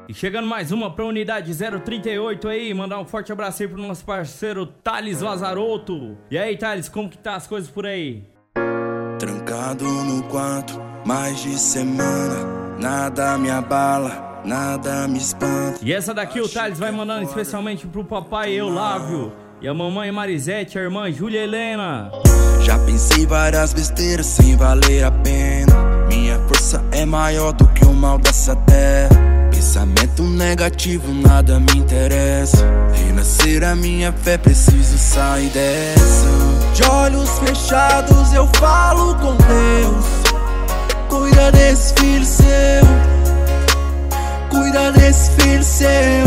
E chegando mais uma pra unidade 038 aí, mandar um forte abraço aí pro nosso parceiro Thales Lazarotto. E aí, Thales, como que tá as coisas por aí? Trancado no quarto, mais de semana, nada me abala, nada me espanta. E essa daqui o Thales vai mandando especialmente pro papai Eulávio e a mamãe Marisete, a irmã Júlia Helena. Já pensei várias besteiras sem valer a pena. Minha força é maior do que o mal dessa terra. Pensamento negativo, nada me interessa. Renascer a minha fé, preciso sair dessa. De olhos fechados eu falo com Deus. Cuida desse filho seu, cuida desse filho seu.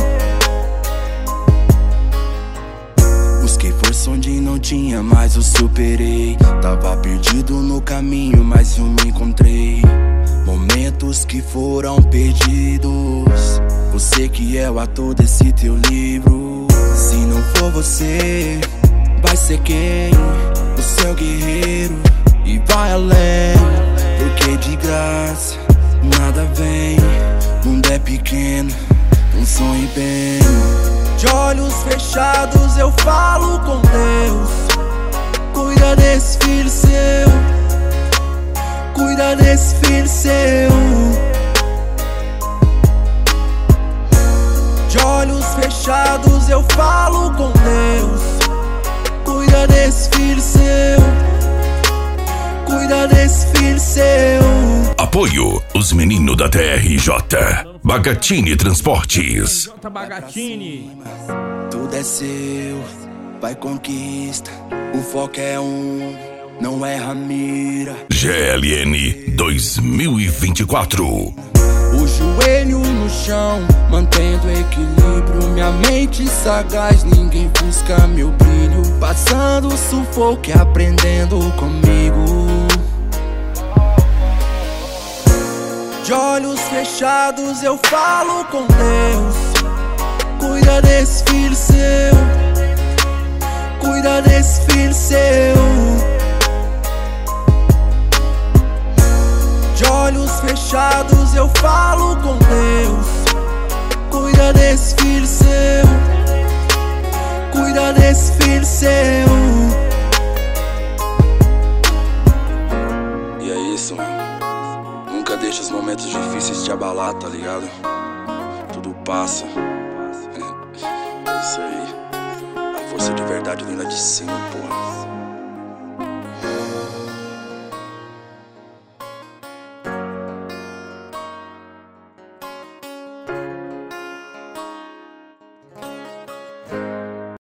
Busquei força onde não tinha, mas eu superei. Tava perdido no caminho, mas eu me encontrei. Momentos que foram perdidos. Você que é o ator desse teu livro. Se não for você, vai ser quem? O seu guerreiro. E vai além, porque de graça nada vem. O mundo é pequeno, não sonhe bem. De olhos fechados eu falo com Deus. Cuida desse filho seu, cuida desse filho seu. De olhos fechados eu falo com Deus. Cuida desse filho seu, cuida desse filho seu. Apoio os meninos da TRJ Bagatini Transportes. Bagatini. Tudo é seu, vai conquista. O foco é não erra a mira. GLN 2024. O joelho no chão, mantendo equilíbrio. Minha mente sagaz, ninguém busca meu brilho. Passando sufoco e aprendendo comigo. De olhos fechados eu falo com Deus. Cuida desse filho seu, cuida desse filho seu. De olhos fechados eu falo com Deus. Cuida desse filho seu, cuida desse filho seu. E é isso, mano. Nunca deixa os momentos difíceis te abalar, tá ligado? Tudo passa. É isso aí. A força de verdade vem lá de cima, porra.